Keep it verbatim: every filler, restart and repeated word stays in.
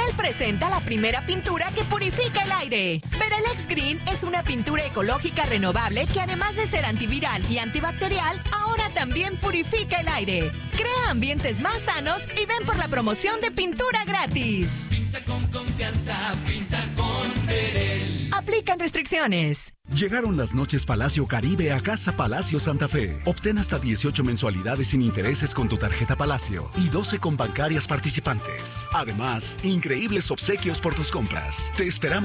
Verel presenta la primera pintura que purifica el aire. Verelex Green es una pintura ecológica renovable que además de ser antiviral y antibacterial, ahora también purifica el aire. Crea ambientes más sanos y ven por la promoción de pintura gratis. Pinta con confianza, pinta con Verel. Aplican restricciones. Llegaron las noches Palacio Caribe a Casa Palacio Santa Fe. Obtén hasta dieciocho mensualidades sin intereses con tu tarjeta Palacio y doce con bancarias participantes. Además, increíbles obsequios por tus compras. Te esperamos